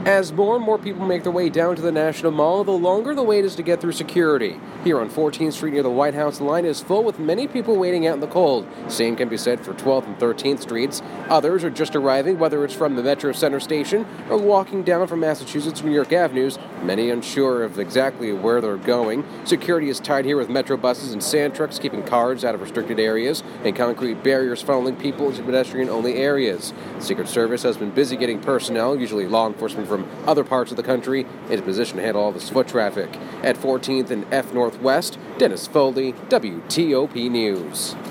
As more and more people make their way down to the National Mall, the longer the wait is to get through security. Here on 14th Street near the White House, the line is full with many people waiting out in the cold. Same can be said for 12th and 13th Streets. Others are just arriving, whether it's from the Metro Center station or walking down from Massachusetts New York Avenues, many unsure of exactly where they're going. Security is tied here with Metro buses and sand trucks keeping cars out of restricted areas and concrete barriers funneling people into pedestrian-only areas. The Secret Service has been busy getting personnel, usually law enforcement from other parts of the country, into position to handle all this foot traffic. At 14th and F Northwest, Dennis Foley, WTOP News.